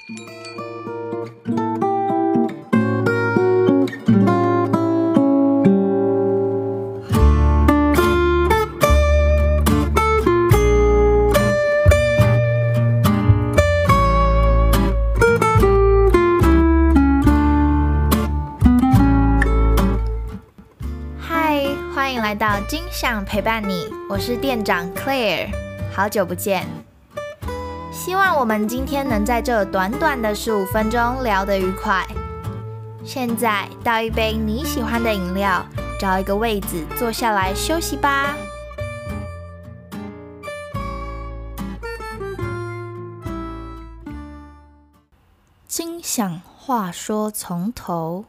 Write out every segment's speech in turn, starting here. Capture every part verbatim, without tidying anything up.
欢迎来到金享陪伴你，我是店长 Claire， 好久不见。希望我们今天能在这短短的十五分钟聊得愉快。现在倒一杯你喜欢的饮料，找一个位子坐下来休息吧。金享话说从头。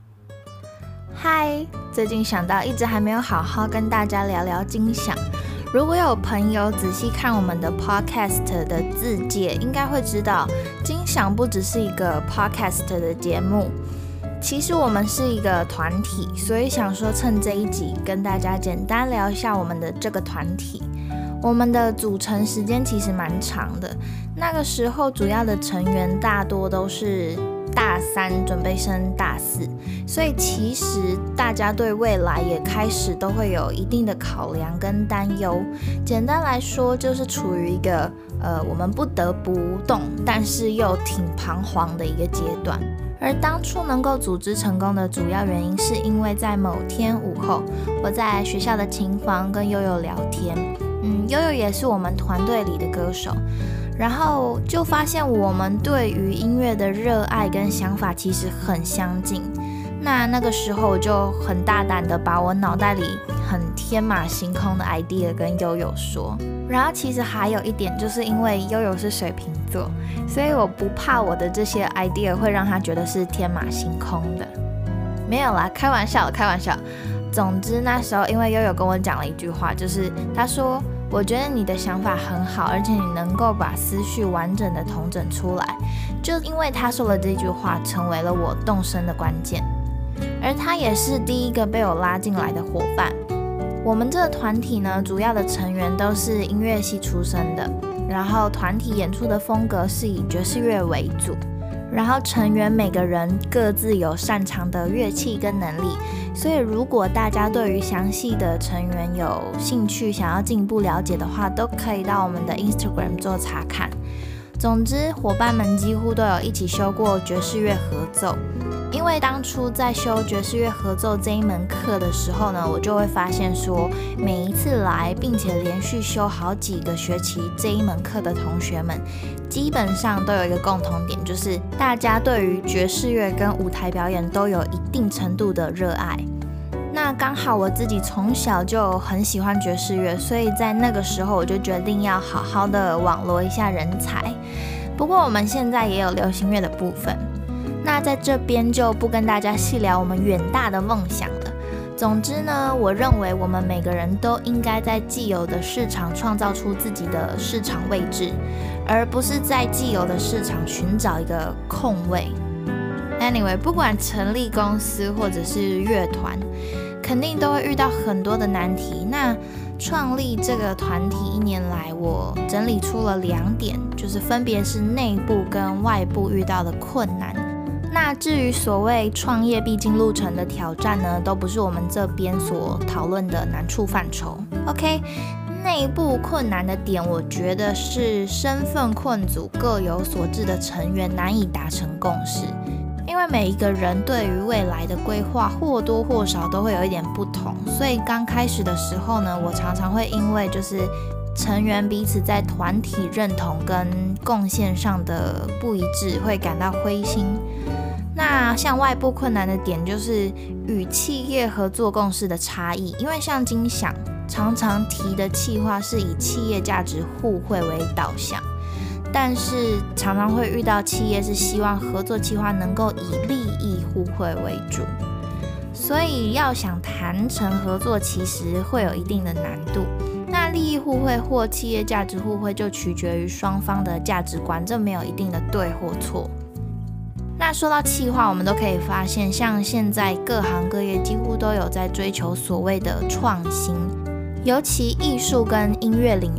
嗨，最近想到一直还没有好好跟大家聊聊金享。如果有朋友仔细看我们的 podcast 的字界，应该会知道金享不只是一个 podcast 的节目，其实我们是一个团体，所以想说趁这一集跟大家简单聊一下我们的这个团体。我们的组成时间其实蛮长的，那个时候主要的成员大多都是大三准备升大四，所以其实大家对未来也开始都会有一定的考量跟担忧。简单来说，就是处于一个呃我们不得不动，但是又挺彷徨的一个阶段。而当初能够组织成功的主要原因，是因为在某天午后，我在学校的琴房跟悠悠聊天，嗯，悠悠也是我们团队里的歌手。然后就发现我们对于音乐的热爱跟想法其实很相近。那那个时候我就很大胆的把我脑袋里很天马行空的 idea 跟悠悠说。然后其实还有一点，就是因为悠悠是水瓶座，所以我不怕我的这些 idea 会让他觉得是天马行空的。没有啦，开玩笑开玩笑。总之那时候因为悠悠跟我讲了一句话，就是他说，我觉得你的想法很好，而且你能够把思绪完整的统整出来。就因为他说了这句话，成为了我动身的关键。而他也是第一个被我拉进来的伙伴。我们这个团体呢，主要的成员都是音乐系出身的，然后团体演出的风格是以爵士乐为主。然后成员每个人各自有擅长的乐器跟能力，所以如果大家对于详细的成员有兴趣，想要进一步了解的话，都可以到我们的 Instagram 做查看。总之，伙伴们几乎都有一起修过爵士乐合奏。因为当初在修爵士乐合奏这一门课的时候呢，我就会发现说，每一次来并且连续修好几个学期这一门课的同学们，基本上都有一个共同点，就是大家对于爵士乐跟舞台表演都有一定程度的热爱。那刚好我自己从小就很喜欢爵士乐，所以在那个时候我就决定要好好的网罗一下人才。不过我们现在也有流行乐的部分，那在这边就不跟大家细聊我们远大的梦想了。总之呢，我认为我们每个人都应该在既有的市场创造出自己的市场位置，而不是在既有的市场寻找一个空位。Anyway， 不管成立公司或者是乐团，肯定都会遇到很多的难题。那创立这个团体一年来，我整理出了两点，就是分别是内部跟外部遇到的困难。那至于所谓创业必经路程的挑战呢，都不是我们这边所讨论的难处范畴。OK， 内部困难的点，我觉得是身份困阻、各有所志的成员难以达成共识。因为每一个人对于未来的规划或多或少都会有一点不同，所以刚开始的时候呢，我常常会因为就是成员彼此在团体认同跟贡献上的不一致，会感到灰心。那像外部困难的点，就是与企业合作共识的差异，因为像金享常常提的企划是以企业价值互惠为导向，但是常常会遇到企业是希望合作企划能够以利益互惠为主，所以要想谈成合作，其实会有一定的难度。那利益互惠或企业价值互惠就取决于双方的价值观，这没有一定的对或错。那说到企划，我们都可以发现，像现在各行各业几乎都有在追求所谓的创新，尤其艺术跟音乐领域，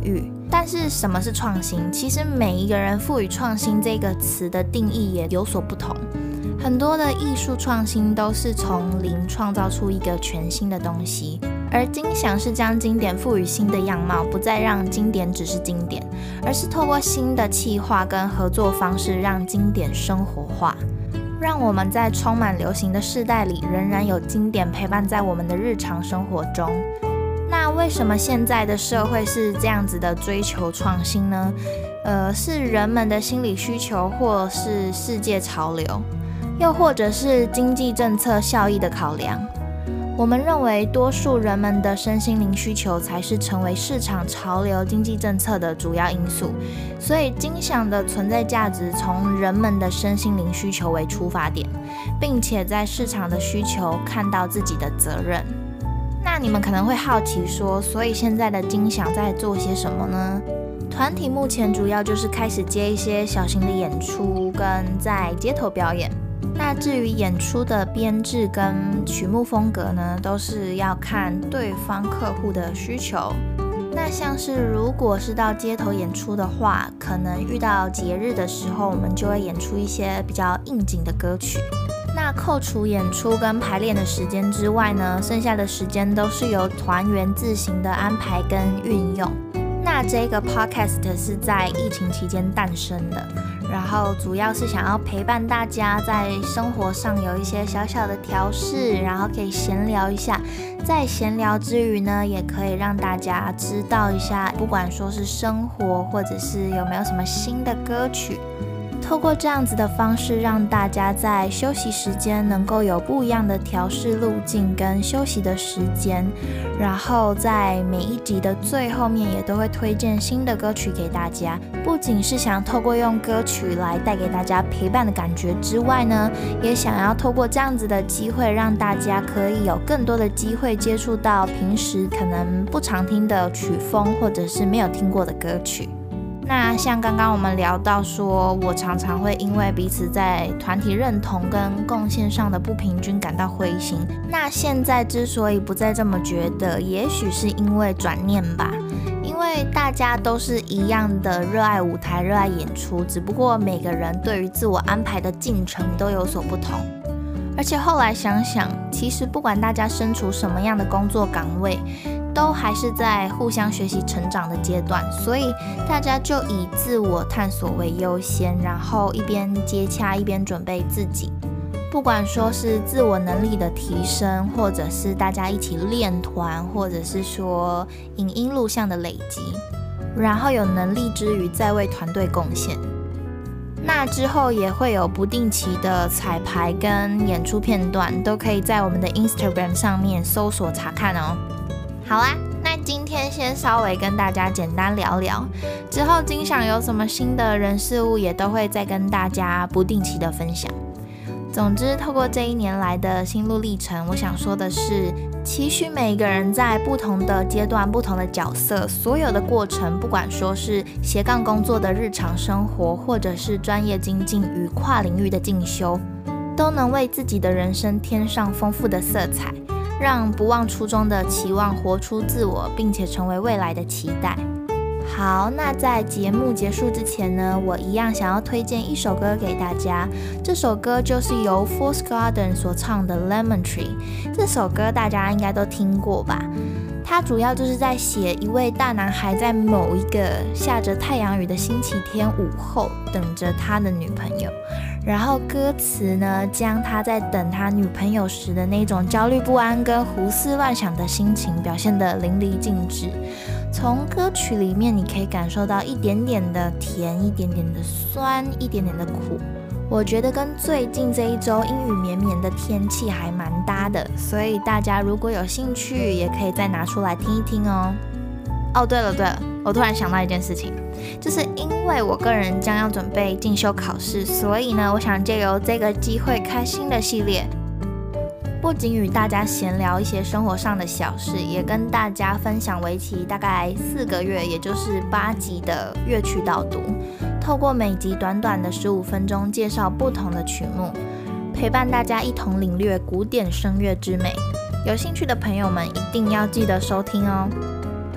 但是什么是创新？其实每一个人赋予创新这个词的定义也有所不同。很多的艺术创新都是从零创造出一个全新的东西，而金响是将经典赋予新的样貌，不再让经典只是经典，而是透过新的企划跟合作方式让经典生活化，让我们在充满流行的世代里仍然有经典陪伴在我们的日常生活中。那为什么现在的社会是这样子的追求创新呢？呃，是人们的心理需求，或是世界潮流，又或者是经济政策效益的考量？我们认为多数人们的身心灵需求才是成为市场潮流经济政策的主要因素，所以金响的存在价值从人们的身心灵需求为出发点，并且在市场的需求看到自己的责任。那你们可能会好奇说，所以现在的金响在做些什么呢？团体目前主要就是开始接一些小型的演出跟在街头表演。那至于演出的编制跟曲目风格呢，都是要看对方客户的需求。那像是如果是到街头演出的话，可能遇到节日的时候，我们就会演出一些比较应景的歌曲。那扣除演出跟排练的时间之外呢，剩下的时间都是由团员自行的安排跟运用。那这个 podcast 是在疫情期间诞生的，然后主要是想要陪伴大家在生活上有一些小小的调试，然后可以闲聊一下。在闲聊之余呢，也可以让大家知道一下，不管说是生活，或者是有没有什么新的歌曲。透过这样子的方式，让大家在休息时间能够有不一样的调试路径跟休息的时间，然后在每一集的最后面也都会推荐新的歌曲给大家。不仅是想透过用歌曲来带给大家陪伴的感觉之外呢，也想要透过这样子的机会，让大家可以有更多的机会接触到平时可能不常听的曲风，或者是没有听过的歌曲。那像刚刚我们聊到说，我常常会因为彼此在团体认同跟贡献上的不平均感到灰心。那现在之所以不再这么觉得，也许是因为转念吧，因为大家都是一样的热爱舞台、热爱演出，只不过每个人对于自我安排的进程都有所不同。而且后来想想，其实不管大家身处什么样的工作岗位，都还是在互相学习成长的阶段，所以大家就以自我探索为优先，然后一边接洽一边准备自己。不管说是自我能力的提升，或者是大家一起练团，或者是说影音录像的累积，然后有能力之余再为团队贡献。那之后也会有不定期的彩排跟演出片段，都可以在我们的 Instagram 上面搜索查看哦。好啦，那今天先稍微跟大家简单聊聊，之后金响有什么新的人事物，也都会再跟大家不定期的分享。总之，透过这一年来的心路历程，我想说的是，期许每一个人在不同的阶段、不同的角色，所有的过程，不管说是斜杠工作的日常生活，或者是专业精进与跨领域的进修，都能为自己的人生添上丰富的色彩，让不忘初衷的期望活出自我，并且成为未来的期待。好，那在节目结束之前呢，我一样想要推荐一首歌给大家。这首歌就是由 Fool's Garden 所唱的 Lemon Tree。 这首歌大家应该都听过吧，它主要就是在写一位大男孩在某一个下着太阳雨的星期天午后等着他的女朋友，然后歌词呢将他在等他女朋友时的那种焦虑不安跟胡思乱想的心情表现得淋漓尽致。从歌曲里面你可以感受到一点点的甜，一点点的酸，一点点的苦。我觉得跟最近这一周阴雨绵绵的天气还蛮搭的，所以大家如果有兴趣也可以再拿出来听一听哦。哦，对了对了，我突然想到一件事情，就是因为我个人将要准备进修考试，所以呢，我想借由这个机会开新的系列，不仅与大家闲聊一些生活上的小事，也跟大家分享为期大概四个月，也就是八集的乐曲导读，透过每集短短的十五分钟介绍不同的曲目，陪伴大家一同领略古典声乐之美。有兴趣的朋友们一定要记得收听哦。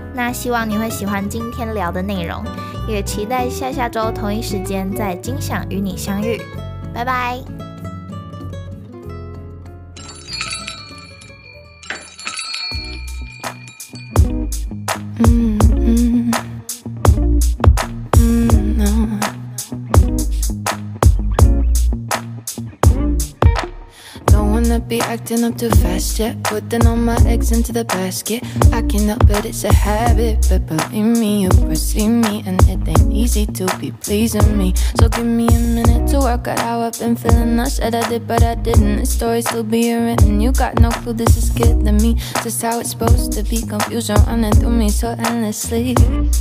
那希望你会喜欢今天聊的内容，也期待下下周同一时间在金响与你相遇。拜拜。 Mm-hmm. Mm, no. Don't wanna be acting up too fast yet, putting all my eggs into the basket. I can't help it, it's a habit, but believe me, you perceive me, and it ain't easy to be pleasing me. So give me a minute to work out how I've been feeling. I said I did, but I didn't. The story still being written. You got no clue, this is killing me. Just how it's supposed to be. Confusion running through me so endlessly.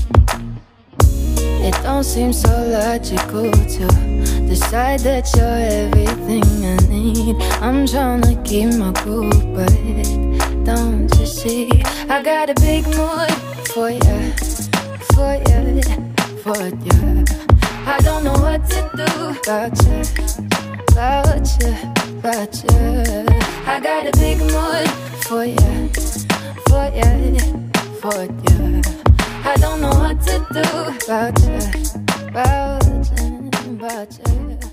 It don't seem so logical to decide that you're everything I need. I'm tryna keep my cool, but don't you see? I got a big mood for ya, for ya, for ya. I don't know what to do about ya, about ya, about ya. I got a big mood for ya, for ya, for ya. I don't know what to do about ya, about ya, about ya.